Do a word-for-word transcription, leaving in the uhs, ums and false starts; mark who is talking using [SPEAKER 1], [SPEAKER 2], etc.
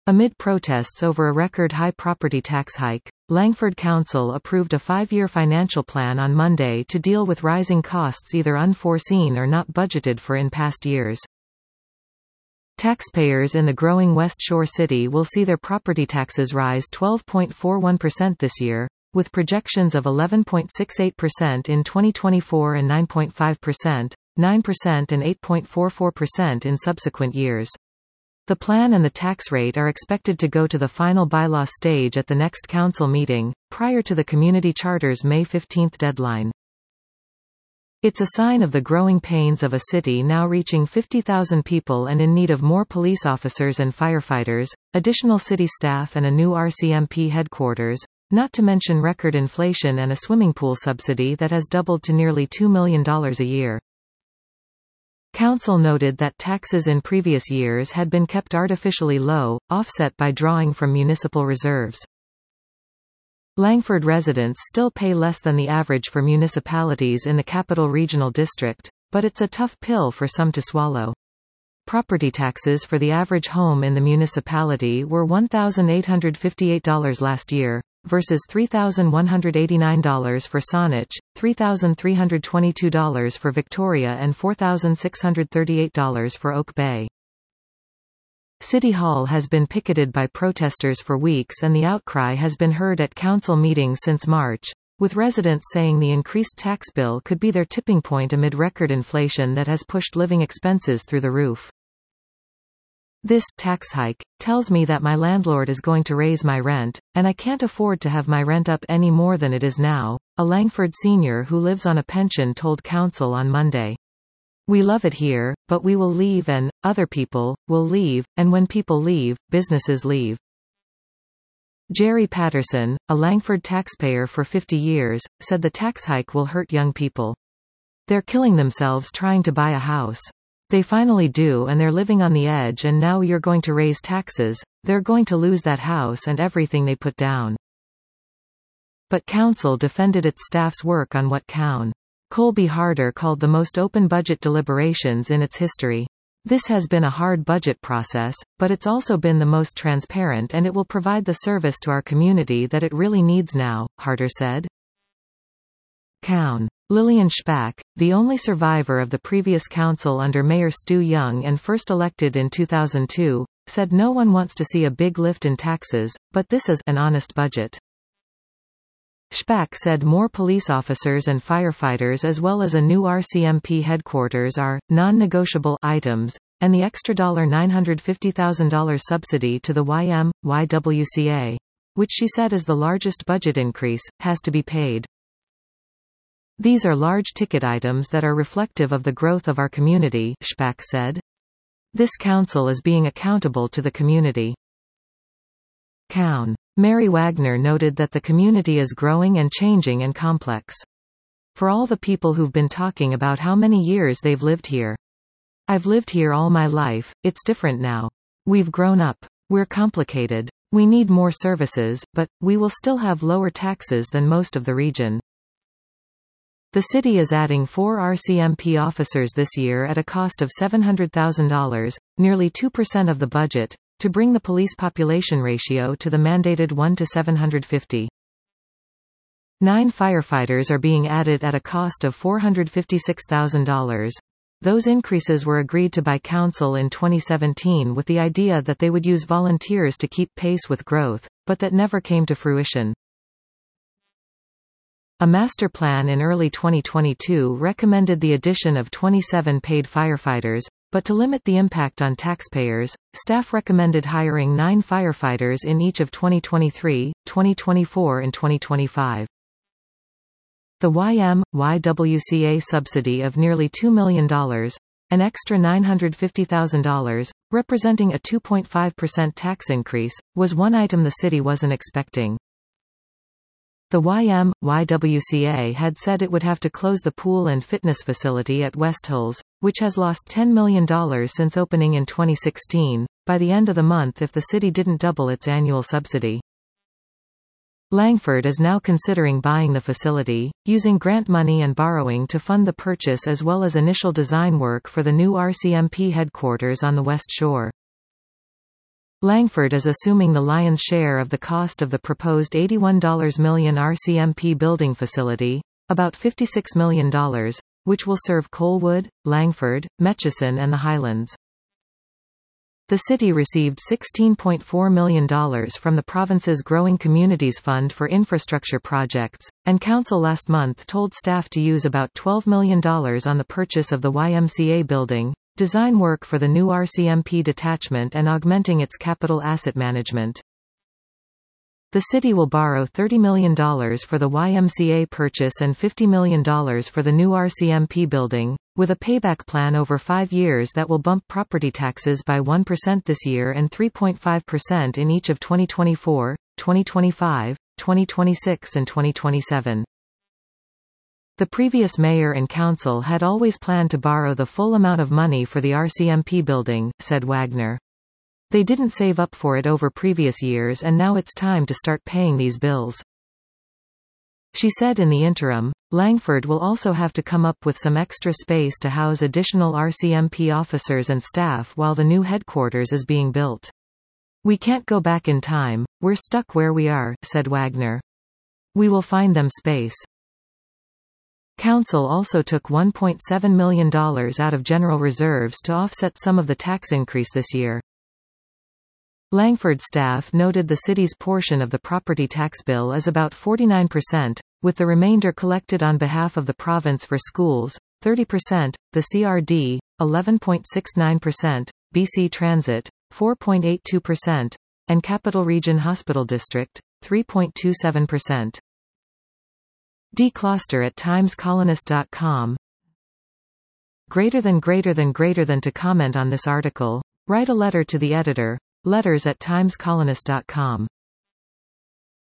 [SPEAKER 1] Amid protests over a record-high property tax hike, Langford Council approved a five-year financial plan on Monday to deal with rising costs either unforeseen or not budgeted for in past years. Taxpayers in the growing West Shore city will see their property taxes rise twelve point four one percent this year, with projections of eleven point six eight percent in twenty twenty-four and nine point five percent, nine percent and eight point four four percent in subsequent years. The plan and the tax rate are expected to go to the final bylaw stage at the next council meeting, prior to the community charter's May fifteenth deadline. It's a sign of the growing pains of a city now reaching fifty thousand people and in need of more police officers and firefighters, additional city staff and a new R C M P headquarters, not to mention record inflation and a swimming pool subsidy that has doubled to nearly two million dollars a year. Council noted that taxes in previous years had been kept artificially low, offset by drawing from municipal reserves. Langford residents still pay less than the average for municipalities in the Capital Regional District, but it's a tough pill for some to swallow. Property taxes for the average home in the municipality were one thousand eight hundred fifty-eight dollars last year, versus three thousand one hundred eighty-nine dollars for Saanich, three thousand three hundred twenty-two dollars for Victoria and four thousand six hundred thirty-eight dollars for Oak Bay. City Hall has been picketed by protesters for weeks and the outcry has been heard at council meetings since March, with residents saying the increased tax bill could be their tipping point amid record inflation that has pushed living expenses through the roof. This tax hike tells me that my landlord is going to raise my rent, and I can't afford to have my rent up any more than it is now, a Langford senior who lives on a pension told council on Monday. We love it here, but we will leave and, other people, will leave, and when people leave, businesses leave. Jerry Patterson, a Langford taxpayer for fifty years, said the tax hike will hurt young people. They're killing themselves trying to buy a house. They finally do and they're living on the edge and now you're going to raise taxes, they're going to lose that house and everything they put down. But council defended its staff's work on what Councillor Colby Harder called the most open budget deliberations in its history. This has been a hard budget process, but it's also been the most transparent and it will provide the service to our community that it really needs now, Harder said. Councillor Lillian Shpak, the only survivor of the previous council under Mayor Stu Young and first elected in two thousand two, said no one wants to see a big lift in taxes, but this is an honest budget. Shpak said more police officers and firefighters as well as a new R C M P headquarters are non-negotiable items, and the extra nine hundred fifty thousand dollars subsidy to the Y M Y W C A, which she said is the largest budget increase, has to be paid. These are large ticket items that are reflective of the growth of our community, Shpak said. This council is being accountable to the community. Councillor Mary Wagner noted that the community is growing and changing and complex. For all the people who've been talking about how many years they've lived here. I've lived here all my life, it's different now. We've grown up. We're complicated. We need more services, but, we will still have lower taxes than most of the region. The city is adding four R C M P officers this year at a cost of seven hundred thousand dollars, nearly two percent of the budget, to bring the police population ratio to the mandated one to seven hundred fifty. Nine firefighters are being added at a cost of four hundred fifty-six thousand dollars. Those increases were agreed to by council in twenty seventeen with the idea that they would use volunteers to keep pace with growth, but that never came to fruition. A master plan in early twenty twenty-two recommended the addition of twenty-seven paid firefighters, but to limit the impact on taxpayers, staff recommended hiring nine firefighters in each of twenty twenty-three, twenty twenty-four and twenty twenty-five. The Y M Y W C A subsidy of nearly two million dollars, an extra nine hundred fifty thousand dollars, representing a two point five percent tax increase, was one item the city wasn't expecting. The Y M Y W C A had said it would have to close the pool and fitness facility at West Hills, which has lost ten million dollars since opening in twenty sixteen, by the end of the month if the city didn't double its annual subsidy. Langford is now considering buying the facility, using grant money and borrowing to fund the purchase as well as initial design work for the new R C M P headquarters on the West Shore. Langford is assuming the lion's share of the cost of the proposed eighty-one million dollars R C M P building facility, about fifty-six million dollars, which will serve Colwood, Langford, Metchison and the Highlands. The city received sixteen point four million dollars from the province's Growing Communities Fund for infrastructure projects, and council last month told staff to use about twelve million dollars on the purchase of the Y M C A building, design work for the new R C M P detachment and augmenting its capital asset management. The city will borrow thirty million dollars for the Y M C A purchase and fifty million dollars for the new R C M P building, with a payback plan over five years that will bump property taxes by one percent this year and three point five percent in each of twenty twenty-four, twenty twenty-five, twenty twenty-six and twenty twenty-seven. The previous mayor and council had always planned to borrow the full amount of money for the R C M P building, said Wagner. They didn't save up for it over previous years and now it's time to start paying these bills. She said in the interim, Langford will also have to come up with some extra space to house additional R C M P officers and staff while the new headquarters is being built. We can't go back in time, we're stuck where we are, said Wagner. We will find them space. Council also took one point seven million dollars out of general reserves to offset some of the tax increase this year. Langford staff noted the city's portion of the property tax bill is about forty-nine percent, with the remainder collected on behalf of the province for schools, thirty percent, the C R D, eleven point six nine percent, B C Transit, four point eight two percent, and Capital Region Hospital District, three point two seven percent. D. Closter at times colonist dot com. Greater than greater than greater than to comment on this article, write a letter to the editor. Letters at times colonist dot com